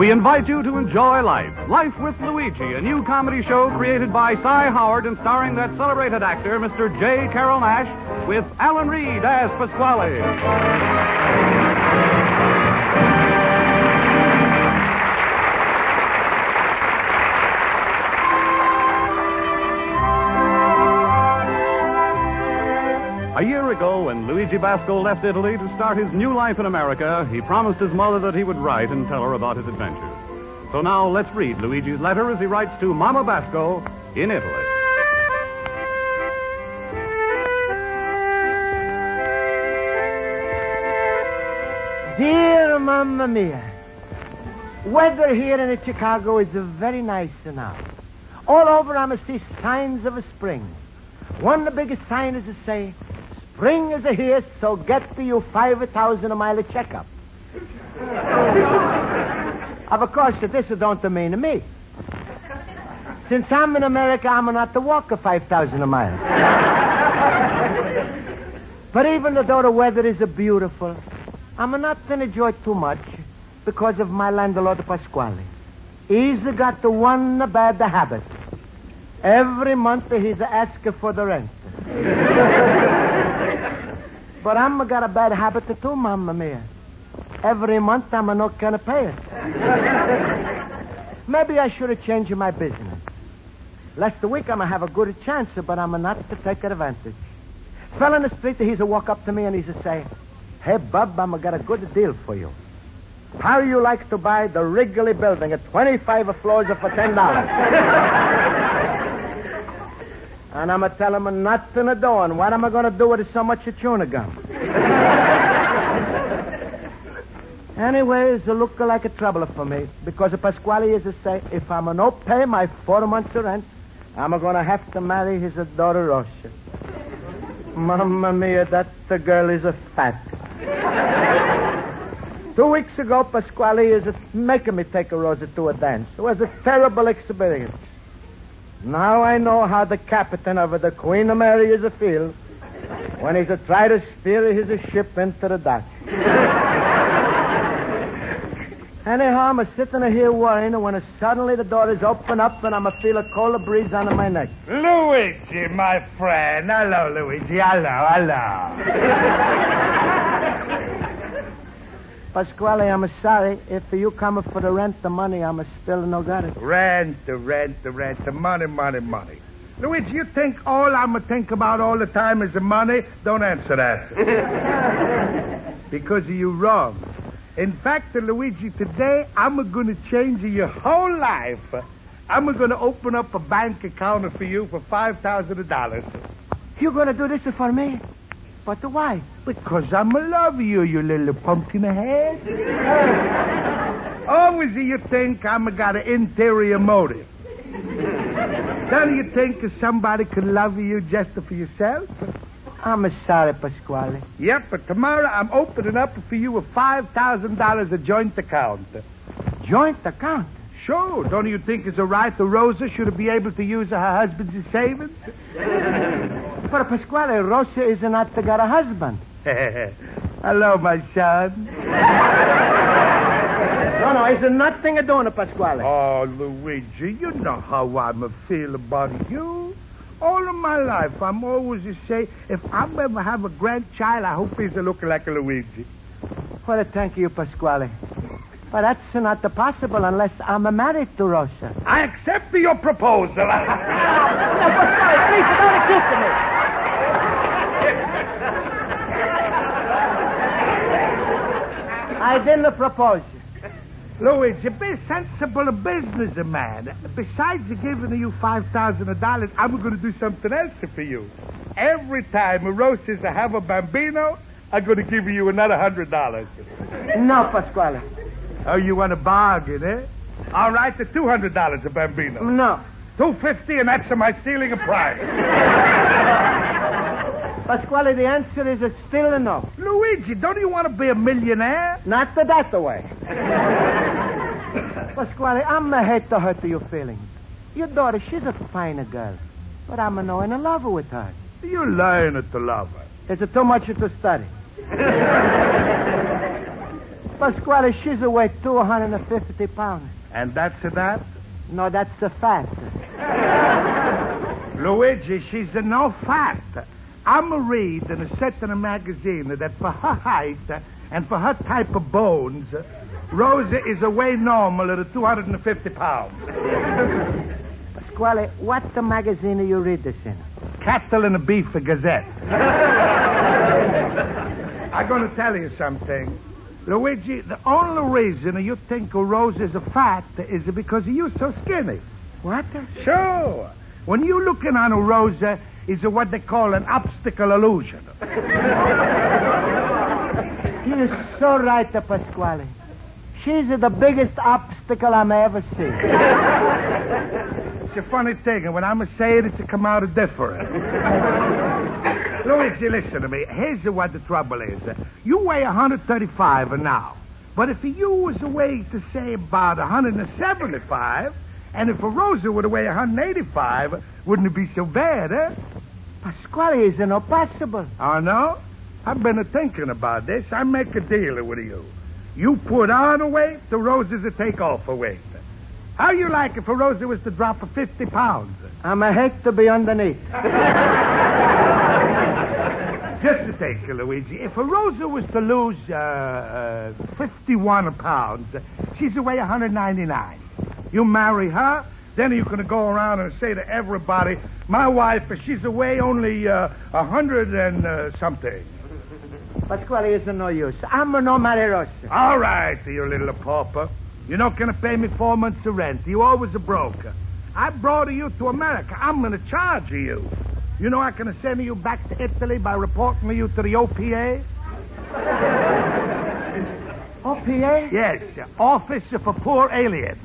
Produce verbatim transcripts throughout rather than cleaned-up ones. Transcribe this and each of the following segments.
we invite you to enjoy Life. Life with Luigi, a new comedy show created by Cy Howard and starring that celebrated actor, Mister J. Carrol Naish, with Alan Reed as Pasquale. A year ago, when Luigi Basco left Italy to start his new life in America, he promised his mother that he would write and tell her about his adventures. So now let's read Luigi's letter as he writes to Mama Basco in Italy. Dear Mamma Mia, weather here in Chicago is very nice now. All over I'm see signs of a spring. One of the biggest signs is to say, spring is here, so get to you five thousand a mile checkup. Of course, this don't mean to me. Since I'm in America, I'm not to walk a five thousand a mile. But even though the weather is beautiful, I'm not to enjoy too much because of my landlord, Pasquale. He's got the one bad habit. Every month he's asking for the rent. But I'm got a bad habit too, Mamma Mia. Every month I'm not going to pay it. Maybe I should have changed my business. Last week I'm going to have a good chance, but I'm not to take advantage. Fell in the street, he's a walk up to me and he's a say, "Hey, Bub, I'm got a good deal for you. How you like to buy the Wrigley building at twenty-five floors for ten dollars? And I'm going to tell him nothing to do. And what am I going to do with so much chewing gum? Anyways, it look like a trouble for me. Because Pasquale is to say, if I'm going to pay my four months rent, I'm going to have to marry his daughter, Rosa. Mamma mia, that the girl is a fat. Two weeks ago, Pasquale is making me take a Rosa to a dance. It was a terrible experience. Now I know how the captain of the Queen of Mary is a feel when he's a try to steer his ship into the dock. Anyhow, I'm a sitting here worrying when suddenly the door is open up and I'm a feel a cold breeze under my neck. Luigi, my friend. Hello, Luigi. Hello, hello. Pasquale, I'm sorry. If you come for the rent, the money, I'm still no got it. Rent, the rent, the rent, the money, money, money. Luigi, you think all I'm going to think about all the time is the money? Don't answer that. Because you wrong. In fact, Luigi, today I'm going to change your whole life. I'm going to open up a bank account for you for five thousand dollars. You going to do this for me? But why? Because I'm in love with you, you little pumpkin head. Always you think I'm got an interior motive. Don't you think somebody could love you just for yourself? I'm sorry, Pasquale. Yep, but tomorrow I'm opening up for you a five thousand dollars a joint account. Joint account? Sure. Don't you think it's a right that Rosa should be able to use her husband's savings? But Pasquale, Rosa is not got a husband. Hello, my son. No, no, it's nothing doing, Pasquale. Oh, Luigi, you know how I'm a feel about you. All of my life, I'm always to say, if I ever have a grandchild, I hope he's a looking like a Luigi. Well, thank you, Pasquale. But that's not possible unless I'm married to Rosa. I accept your proposal. No, Pasquale, please, don't accept me. I didn't propose. Luigi, be sensible businessman. Besides giving you five thousand dollars, I'm going to do something else for you. Every time Rosa's have a bambino, I'm going to give you another one hundred dollars. No, Pasquale. Oh, you want to bargain, eh? All right, the two hundred dollars a bambino. No. two fifty, and that's my stealing a price. Pasquale, the answer is still a no. Luigi, don't you want to be a millionaire? Not that way. Pasquale, I'm a hate to hurt your feelings. Your daughter, she's a fine girl. But I'm no in love with her. You're lying to love her. It's too much to study. Pasquale, she's a weight two hundred fifty pounds. And that's a that? No, that's the fat. Luigi, she's a no fat. I'm a read in a set in a magazine that for her height and for her type of bones, Rosa is a way normal at two hundred fifty pounds. Pasquale, what the magazine do you read this in? Cattle and a Beef Gazette. I'm going to tell you something. Luigi, the only reason you think Rosa's a fat is because you're so skinny. What? Sure. When you're looking on a Rosa, is what they call an optical illusion. You're so right, Pasquale. She's the biggest obstacle I may ever see. It's a funny thing, and when I'm a say it, it's a come out of different. Luigi, listen to me. Here's what the trouble is. You weigh one thirty-five now. But if you was a way to say about one seventy-five, and if a Rosa would weigh one eighty-five, wouldn't it be so bad, eh? Pasquale, is it no possible? Oh, no? I've been thinking about this. I make a deal with you. You put on a weight, the Rosas will take off a weight. How you like if a Rosa was to drop for fifty pounds? I'm a hate to be underneath. Just to take it, Luigi. If a Rosa was to lose uh, uh, fifty-one pounds, she's away one ninety-nine. You marry her, then you're going to go around and say to everybody, my wife, she's away only uh, a hundred and uh, something. Pasquale, it's no use. I'm no marry Rosa. All right, you little pauper. You're not going to pay me four months of rent. You always a broker. I brought you to America. I'm going to charge you. You know I can send you back to Italy by reporting you to the O P A? O P A? Yes, Office for Poor Aliens.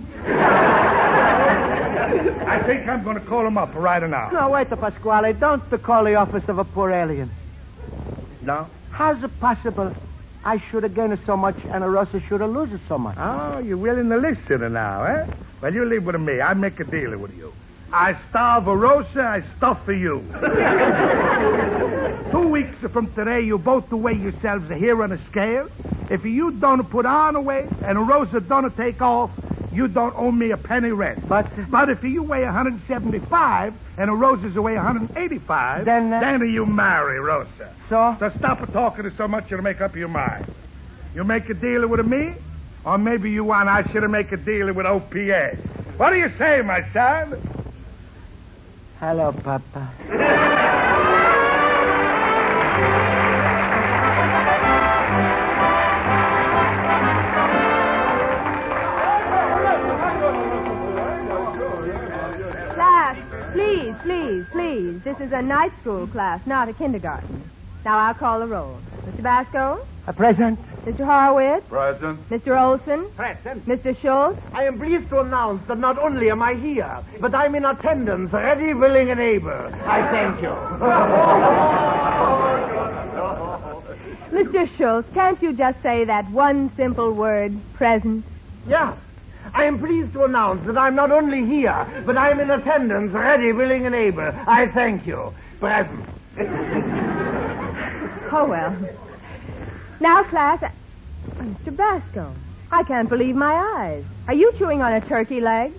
I think I'm going to call them up right now. No, wait, Pasquale. Don't call the Office of a Poor Alien. No? How's it possible I should have gained so much and a Rosa should have lost so much? Oh, you're willing to listen now, eh? Well, you leave with me. I make a deal with you. I starve a Rosa, I stuff for you. Two weeks from today, you both weigh yourselves here on a scale. If you don't put on a weight and a Rosa don't take off, you don't owe me a penny rent. But but if you weigh one seventy-five and a Rosa's weigh one eighty-five, then, uh, then you marry Rosa. So? So stop talking so much and make up your mind. You make a deal with me, or maybe you want I should make a deal with O P A. What do you say, my son? Hello, Papa. Class, please, please, please. This is a night school class, not a kindergarten. Now I'll call the roll. Mister Basco? A present. Mister Horowitz? Present. Mister Olson? Present. Mister Schultz? I am pleased to announce that not only am I here, but I'm in attendance, ready, willing, and able. I thank you. Mister Schultz, can't you just say that one simple word, present? Yeah. I am pleased to announce that I'm not only here, but I'm in attendance, ready, willing, and able. I thank you. Present. Oh, well. Now, class, I... Mister Basco, I can't believe my eyes. Are you chewing on a turkey leg?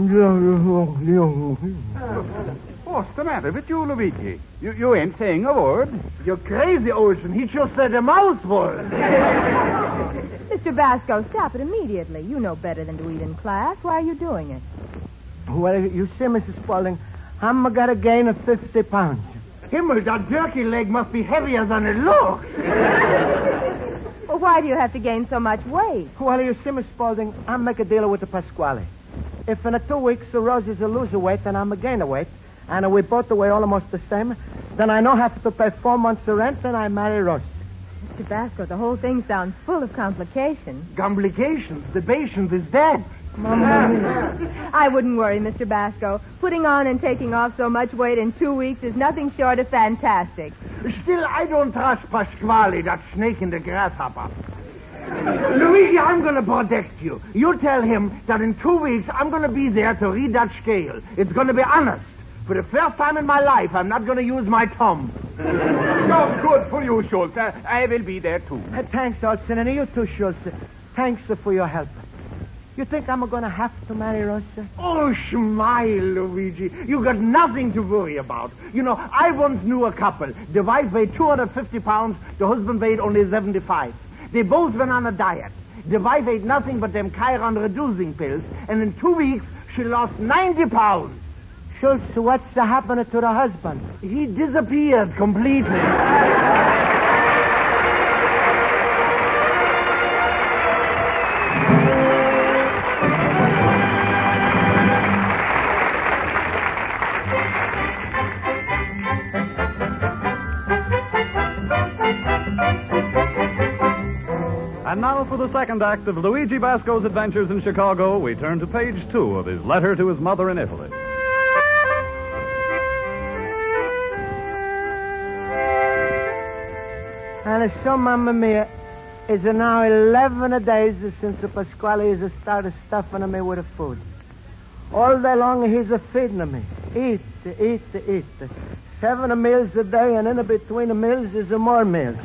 What's the matter with you, Luigi? You, you ain't saying a word. You're crazy, Ocean. He just said a mouthful. Mister Basco, stop it immediately. You know better than to eat in class. Why are you doing it? Well, you see, Missus Spaulding, I'm got a gain of fifty pounds. Himmel, that turkey leg must be heavier than it looks. Well, why do you have to gain so much weight? Well, you see, Miss Spaulding, I make a deal with the Pasquale. If in a two weeks the Rosie's a lose weight and I'm a gain weight, and we both weigh almost the same, then I don't have to pay four months of rent and I marry Rosie. Mister Basco, the whole thing sounds full of complications. Complications? The patient is dead. I wouldn't worry, Mister Basco. Putting on and taking off so much weight in two weeks is nothing short of fantastic. Still, I don't trust Pasquale, that snake in the grasshopper. Luigi, I'm going to protect you. You tell him that in two weeks I'm going to be there to read that scale. It's going to be honest. For the first time in my life, I'm not going to use my thumb. Oh, good for you, Schultz. Uh, I will be there, too. Uh, thanks, Olson, and you too, Schultz. thanks for your help. You think I'm going to have to marry Rosa? Oh, smile, Luigi. You got nothing to worry about. You know, I once knew a couple. The wife weighed two hundred fifty pounds. The husband weighed only seventy-five. They both went on a diet. The wife ate nothing but them Chiron reducing pills. And in two weeks, she lost ninety pounds. Schultz, what's happening to the husband? He disappeared completely. And now for the second act of Luigi Basco's adventures in Chicago, we turn to page two of his letter to his mother in Italy. And so, Mamma Mia, it's now eleven days since the Pasquale has started stuffing me with the food. All day long he's a feeding me. Eat, eat, eat. Seven meals a day, and in between the meals is more meals.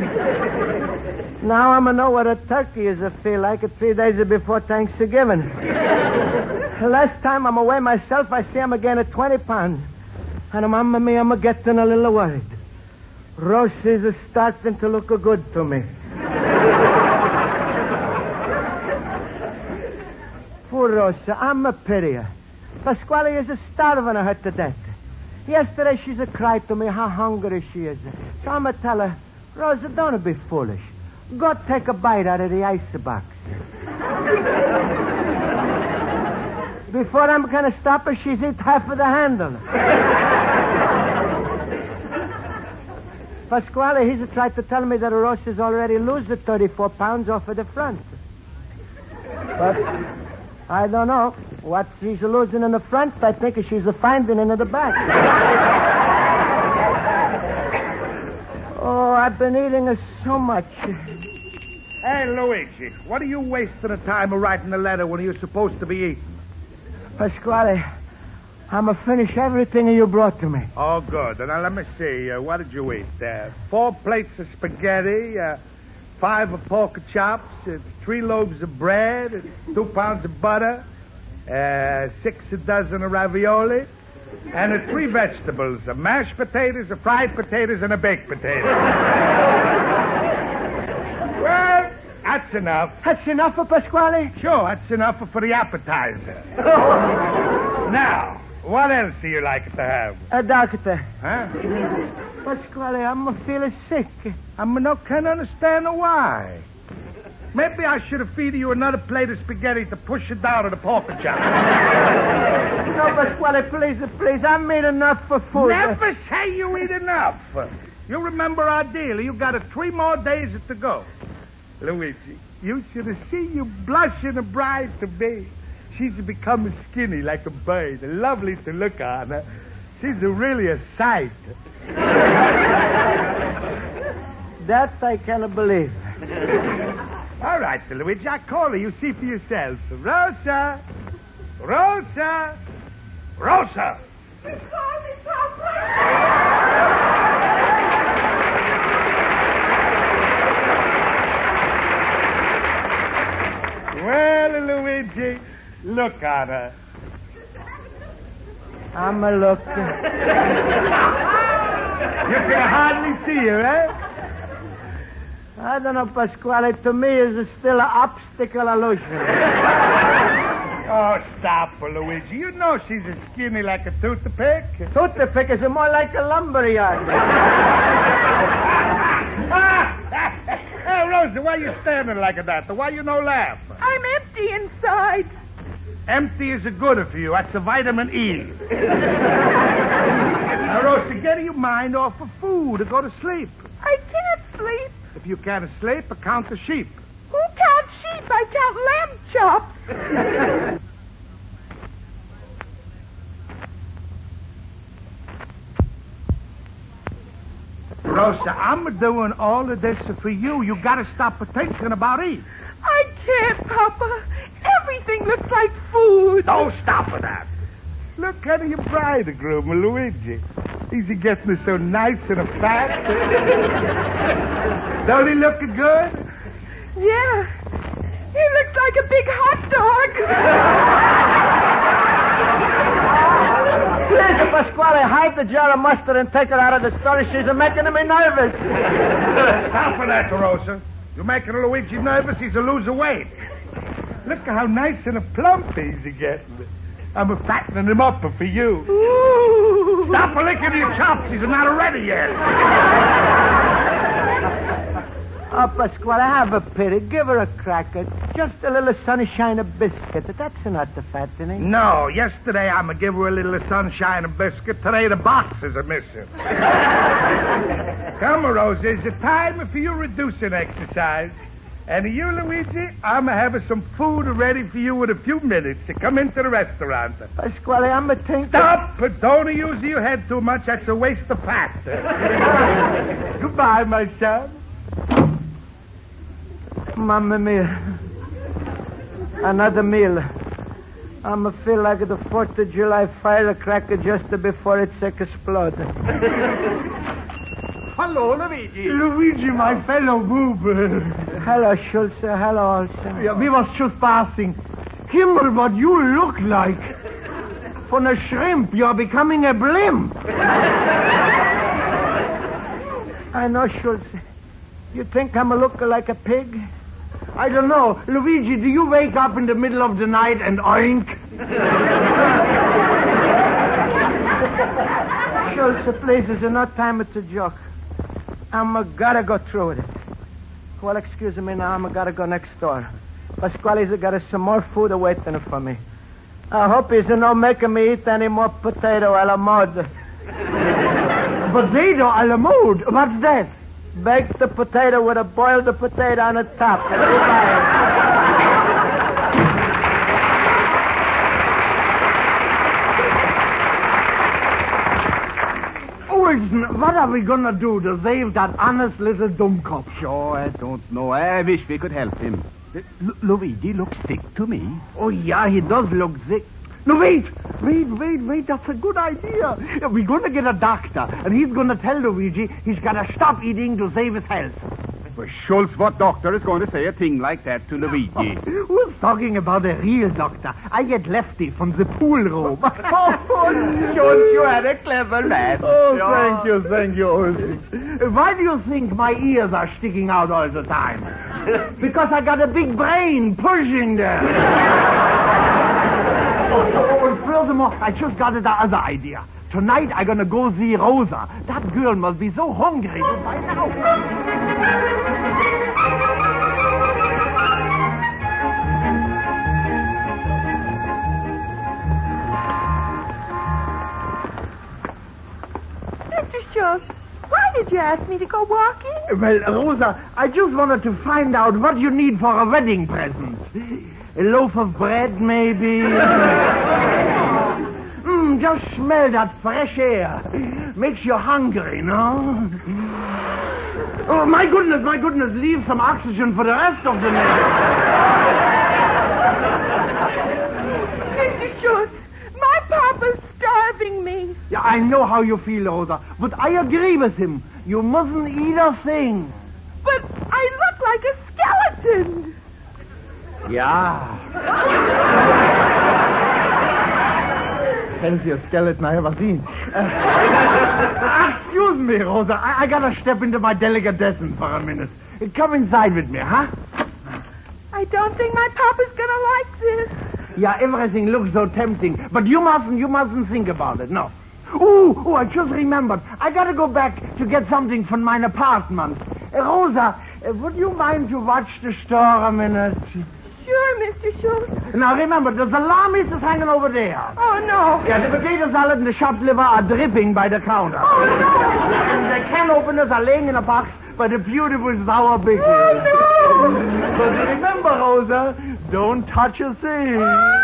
Now I'm going to know what a turkey is a feel like three days before Thanksgiving. Last time I'm away myself, I see him again at twenty pounds. And Mamma Mia, I'm getting a little worried. Rosie's starting to look good to me. Poor Rosa, I'm a pity her. Pasquale is a starving her to death. Yesterday she's a cried to me how hungry she is. So I'm a tell her, Rosa, don't be foolish. Go take a bite out of the icebox. Before I'm going to stop her, she's eat half of the handle. Pasquale, he's tried to tell me that Rosa's already losing thirty-four pounds off of the front. But I don't know. What she's losing in the front, I think she's finding in the back. Oh, I've been eating so much. Hey, Luigi, what are you wasting the time of writing a letter when you're supposed to be eating? Pasquale, I'm going to finish everything you brought to me. Oh, good. Now, let me see. Uh, what did you eat? Uh, four plates of spaghetti, uh, five of pork chops, uh, three loaves of bread, uh, two pounds of butter, uh, six a dozen of ravioli, and uh, three vegetables, uh, mashed potatoes, uh, fried potatoes, and a baked potato. Well, that's enough. That's enough for Pasquale? Sure, that's enough for the appetizer. Now, what else do you like to have? A doctor. Huh? Pasquale, I'm feeling sick. I no can't understand why. Maybe I should have fed you another plate of spaghetti to push it down to the pork chop. No, Pasquale, please, please. I made enough for food. Never say you eat enough. You remember our deal. You got a three more days to go. Luigi, you should have seen you blushing a bride to be. She's become skinny like a bird. Lovely to look on her. She's really a sight. That I cannot believe. All right, Luigi, I call her. You see for yourself. Rosa! Rosa! Rosa! Well, Luigi, look on her. I'm a look. You can hardly see her, eh? I don't know, Pasquale. To me, it's still an obstacle illusion. Oh, stop her, Luigi. You know she's as skinny like a toothpick. Toothpick is more like a lumberyard. Hey, Rosa, why you standing like that? Why you no laugh? I'm empty inside. Empty is a good for you. That's a vitamin E. Now, Rosa, get your mind off of food and go to sleep. I can't sleep. If you can't sleep, count the sheep. Who counts sheep? I count lamb chops. Rosa, I'm doing all of this for you. You got to stop thinking about eating. I can't, Papa. Everything looks like food. Don't stop with that. Look at your bridegroom, Luigi. Is he getting so nice and fat? Don't he look good? Yeah. He looks like a big hot dog. Please, Pasquale, hide the jar of mustard and take her out of the store. She's making me nervous. Stop with that, Rosa. You're making Luigi nervous. He's a loser weight. Look how nice and plump he's getting. I'm fattening him up for you. Ooh. Stop licking your chops. He's not ready yet. Oh, Pasquale, have a pity. Give her a cracker. Just a little sunshine of biscuit. That's not the fattening. No, yesterday I'm going to give her a little sunshine and biscuit. Today the boxes are missing. Come, Rosa, is it time for your reducing exercise? And you, Luigi, I'm going to have some food ready for you in a few minutes to come into the restaurant. Pasquale, I'm a thinking... Stop! Don't use your head too much. That's a waste of fat. Goodbye, my son. Mamma mia. Another meal. I'm a feel like the fourth of July firecracker just before it explodes. Hello, Luigi. Luigi, my fellow boob. Hello, Schultz. Hello, Olsen. Yeah, we was just passing. Himmel, what you look like. From a shrimp, you're becoming a blimp. I know, Schultz. You think I'm a looker like a pig? I don't know. Luigi, do you wake up in the middle of the night and oink? Schultz, please, there's no time. It's a joke. I'm a gotta go through with it. Well, excuse me now. I'm a gotta go next door. Pasquale's got some more food waiting for me. I hope he's not making me eat any more potato a la mode. Potato a la mode? What's that? Baked the potato with a boiled potato on the top. Wilson, what are we gonna do to save that honest little dummkopf? Sure, I don't know. I wish we could help him. L- Luigi looks sick to me. Oh, yeah, he does look sick. No, wait, wait, wait, wait, that's a good idea. We're going to get a doctor, and he's going to tell Luigi he's got to stop eating to save his health. Well, Schultz, what doctor is going to say a thing like that to Luigi? Who's talking about a real doctor? I get Lefty from the pool room. Oh, Schultz, you are a clever man. Oh, thank you, thank you. Why do you think my ears are sticking out all the time? Because I got a big brain pushing them. Oh, and furthermore, I just got the other idea. Tonight, I'm going to go see Rosa. That girl must be so hungry by now. Mister Schultz, why did you ask me to go walking? Well, Rosa, I just wanted to find out what you need for a wedding present. A loaf of bread, maybe? mm, just smell that fresh air. Makes you hungry, no? Oh, my goodness, my goodness, leave some oxygen for the rest of the night. Mister Schultz, my papa's starving me. Yeah, I know how you feel, Rosa, but I agree with him. You mustn't eat a thing. But I look like a skeleton. Yeah. Healthiest skeleton I ever seen. Uh, excuse me, Rosa. I, I gotta step into my delicatessen for a minute. Come inside with me, huh? I don't think my papa's gonna like this. Yeah, everything looks so tempting, but you mustn't, you mustn't think about it, no. Ooh, oh, I just remembered. I gotta go back to get something from my apartment. Uh, Rosa, uh, would you mind to watch the store a minute? Sure, Mister Schultz. Now, remember, the salami is hanging over there. Oh, no. Yeah, the potato salad and the chopped liver are dripping by the counter. Oh, no. And the can openers are laying in a box by the beautiful sour pickles. Oh, no. But remember, Rosa, don't touch a thing.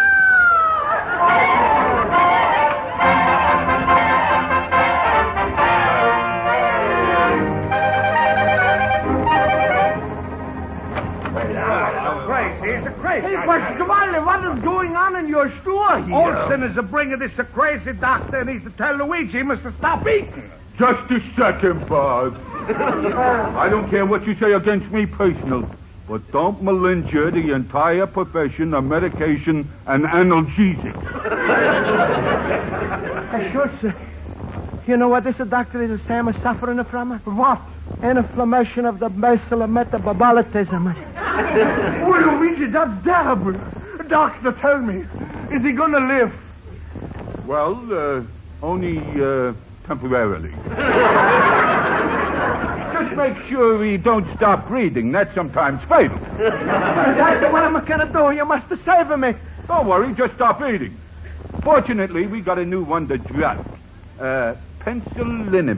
Hey, Pasquale, what is going on in your store here? Olsen is a bringing this a crazy doctor and he's to tell Luigi he must stop eating. Just a second, Bob. I don't care what you say against me personal. But don't malinger the entire profession of medication and analgesics. Hey, Schultz, you know what this doctor is saying I'm suffering from? What? Inflammation of the basal metabolism. Oh, Luigi, that's terrible. Doctor, tell me, is he going to live? Well, uh, only uh, temporarily. Just make sure he don't stop breathing. That's sometimes fatal. Doctor, what am I going to do? You must have saved me. Don't worry, just stop eating. Fortunately, we got a new one to drug. Uh, penicillinum.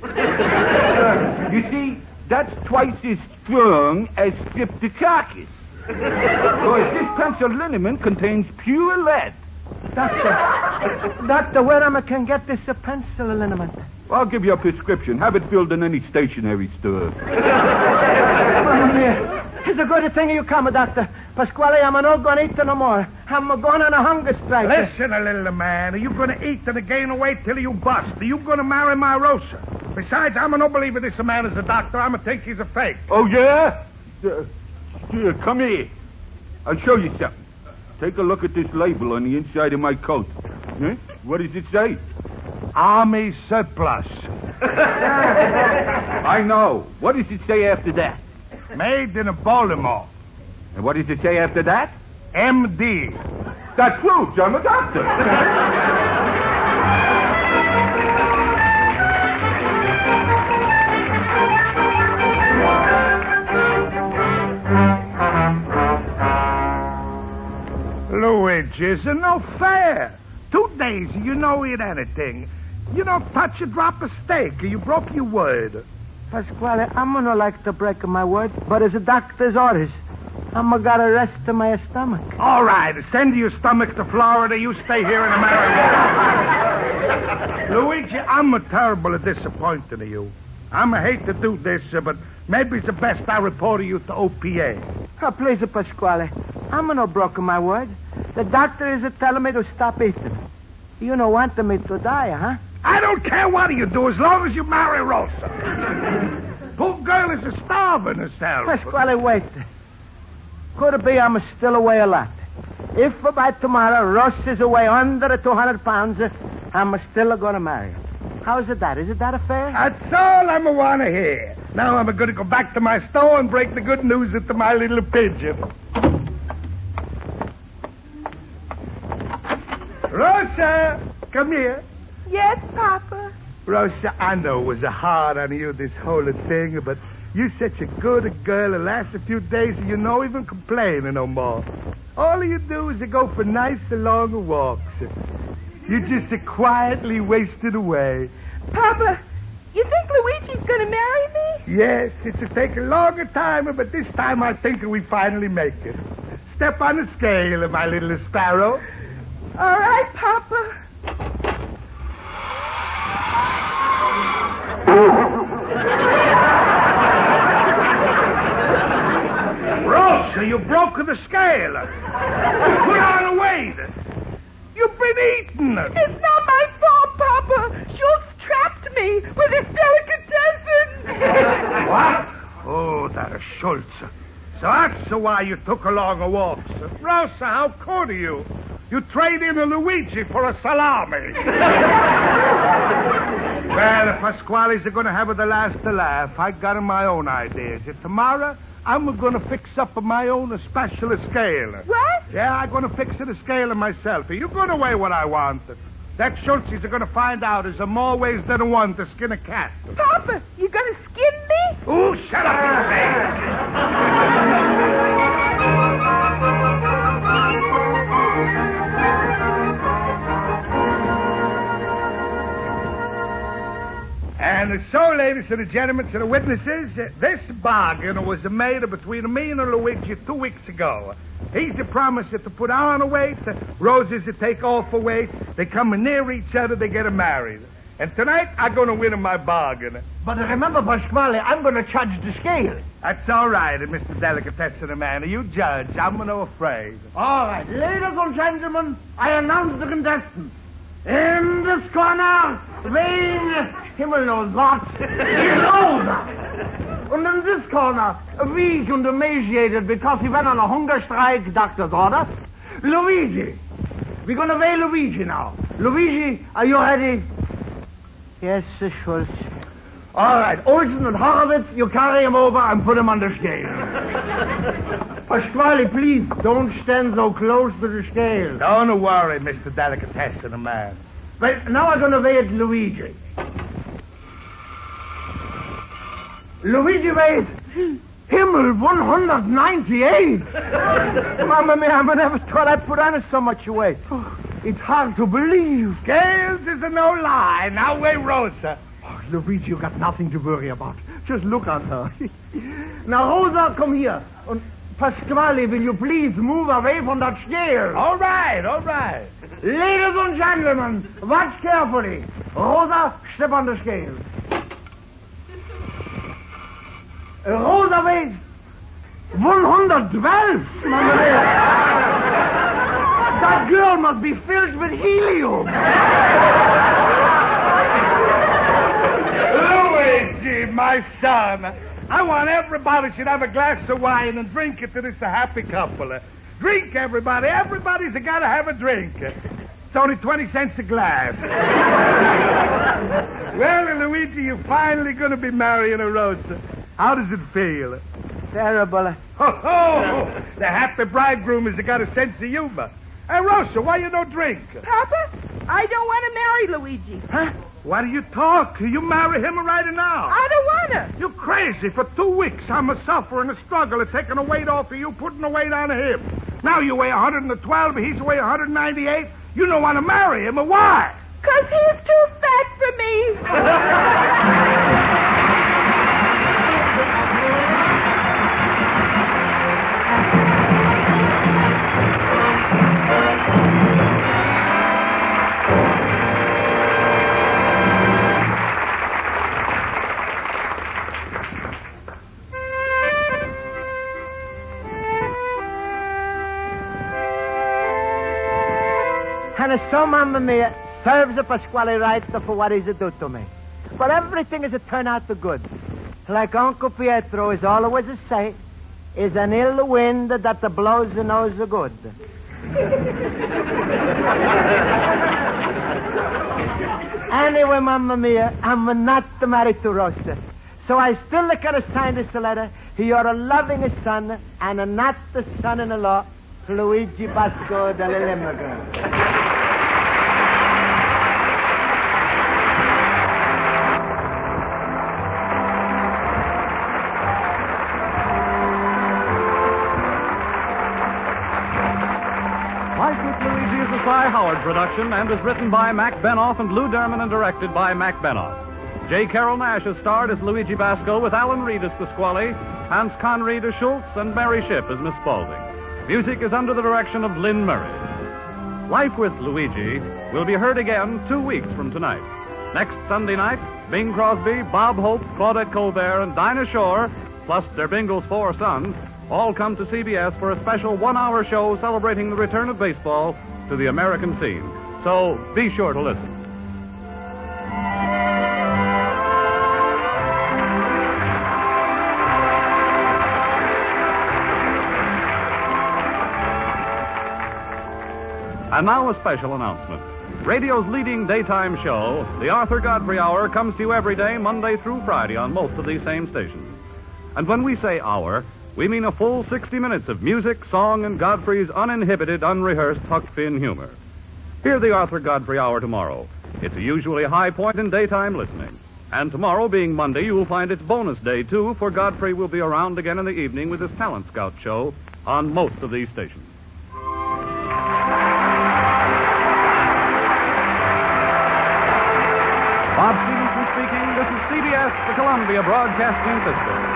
You see, that's twice as strong as streptococcus. Because this penicillinum contains pure lead. Doctor, doctor, where am I can get this uh, penicillinum? I'll give you a prescription. Have it filled in any stationery store. Mamma mia. It's a good thing you come, Doctor. Pasquale, I'm not going to eat no more. I'm going on a hunger strike. Listen, a little man. Are you going to eat and gain weight till you bust? Are you going to marry my Rosa? Besides, I'm no believer this man is a doctor. I'm going to think he's a fake. Oh, yeah? Uh, here, come here. I'll show you something. Take a look at this label on the inside of my coat. Eh? What does it say? Army surplus. I know. What does it say after that? Made in a Baltimore. And what does it say after that? M D. That proves I'm a doctor. Luigi, it's no fair. Two days, you don't eat anything. You don't touch a drop of steak. You broke your word. Pasquale, I'm going to like to break my word, but as a doctor's orders, I'm going to got to rest to my stomach. All right, send your stomach to Florida. You stay here in America. Luigi, I'm a terrible disappointed in you. I'm a hate to do this, uh, but maybe it's the best I report you to O P A. Oh, please, Pasquale, I'm not broken my word. The doctor is telling me to stop eating. You don't want me to die, huh? I don't care what you do as long as you marry Rosa. Poor girl is a starving herself. Pasquale, wait. Could it be I'm still away a lot? If by tomorrow Ross is away under two hundred pounds, I'm still going to marry her. How is it that? Is it that affair? That's all I'm want to hear. Now I'm going to go back to my store and break the good news into my little pigeon. Rosa, come here. Yes, Papa. Rosa, I know it was hard on you, this whole thing, but you're such a good girl. The last few days, you don't even complain no more. All you do is go for nice long walks. You just quietly wasted away. Papa, you think Luigi's going to marry me? Yes, it'll take a longer time, but this time I think we finally make it. Step on the scale, my little sparrow. All right, Papa. Rosa, you broke the scale. Put on the weight. You've been eating it. It's not my fault, Papa. Schultz trapped me with his delicatessen. What? Oh, that is Schultz. So that's why you took along a walk. Rosa, how could you? You trade in a Luigi for a salami. Well, the Pasquales are going to have the last to laugh. I got my own ideas. If tomorrow, I'm going to fix up my own special scale. What? Yeah, I'm going to fix it a scale myself. You go away what I want. That Schultz is going to find out is more ways than one to skin a cat. Papa, you going to skin me? Oh, shut up, you say. And so, ladies and gentlemen, to the witnesses, this bargain was made between me and Luigi two weeks ago. He's promised to put on a weight, Roses to take off a weight. They come near each other, they get married. And tonight, I'm going to win my bargain. But remember, Pasquale, I'm going to charge the scale. That's all right, Mister Delicatessen Man. You judge. I'm no afraid. All right. Ladies and gentlemen, I announce the contestants. In this corner, weighing Himmel knows what, is over. And in this corner, weak and emaciated because he went on a hunger strike, doctor's order, Luigi. We're going to weigh Luigi now. Luigi, are you ready? Yes, Sir Schultz. All right, Olsen and Horowitz, you carry him over and put him on the scale. Pasquale, please, don't stand so close to the scale. Don't worry, Mister Delicatessen man. Well, now I'm going to weigh it Luigi. Luigi weighs... Himmel, one ninety-eight. Mamma mia, I never thought I'd put on so much weight. Oh, it's hard to believe. Scales is a no lie. Now weigh Rosa. Oh, Luigi, you got nothing to worry about. Just look at her. Now, Rosa, come here. And Pasquale, will you please move away from that scale? All right, all right. Ladies and gentlemen, watch carefully. Rosa, step on the scale. Rosa weighs one twelve. That girl must be filled with helium. Luigi, my son, I want everybody should have a glass of wine and drink it to this a happy couple. Drink, everybody. Everybody's got to have a drink. It's only twenty cents a glass. Well, Luigi, you're finally going to be marrying a Rosa. How does it feel? Terrible. Oh, oh, the happy bridegroom has got a sense of humor. Hey, Rosa, why you don't drink? Papa, I don't want to marry Luigi. Huh? Why do you talk? You marry him right now. I don't want to. You're crazy. For two weeks, I'm a suffering, a struggle of taking a weight off of you, putting a weight on him. Now you weigh one twelve, he's weigh one ninety-eight. You don't want to marry him, or why? Because he's too fat for me. And so, Mamma Mia, serves a Pasquale right for what he's a do to me. But everything is a turn out to good. Like Uncle Pietro is always a say, is an ill wind that the blows the nose of good. Anyway, Mamma Mia, I'm not married to Rosa. So I still gotta sign this letter. You're a loving son and not the son-in-law, Luigi Basco, the little immigrant. Cy Howard production and is written by Mac Benoff and Lou Derman and directed by Mac Benoff. J. Carroll Nash has starred as Luigi Basco with Alan Reed as Pasquale, Hans Conried as Schultz, and Mary Shipp as Miss Spaulding. Music is under the direction of Lynn Murray. Life with Luigi will be heard again two weeks from tonight. Next Sunday night, Bing Crosby, Bob Hope, Claudette Colbert, and Dinah Shore, plus their Bingle's four sons, all come to C B S for a special one-hour show celebrating the return of baseball to the American scene. So be sure to listen. And now a special announcement. Radio's leading daytime show, the Arthur Godfrey Hour, comes to you every day, Monday through Friday, on most of these same stations. And when we say hour, we mean a full sixty minutes of music, song, and Godfrey's uninhibited, unrehearsed Huck Finn humor. Hear the Arthur Godfrey Hour tomorrow. It's a usually high point in daytime listening. And tomorrow, being Monday, you'll find it's bonus day, too, for Godfrey will be around again in the evening with his Talent Scout show on most of these stations. Bob Stevenson speaking. This is C B S, the Columbia Broadcasting System.